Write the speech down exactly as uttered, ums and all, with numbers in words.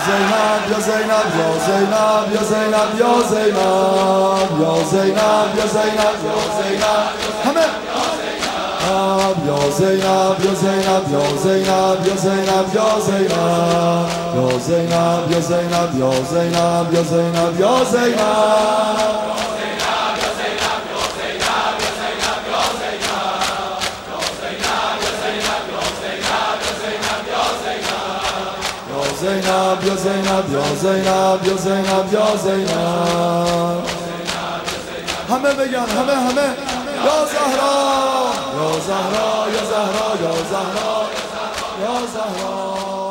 زینب یا زینب یا زینب یا زینب یا زینب یا زینب یا زینب یا زینب همه یا زینب یا زینب یا زینب یا زینب یا زینب یا زینب یا زینب یا زینب یا زینب یا زینب زینب یا زینب یا زینب یا زینب یا زینب همه بگن همه همه یا زهرا یا زهرا یا زهرا یا زهرا یا زهرا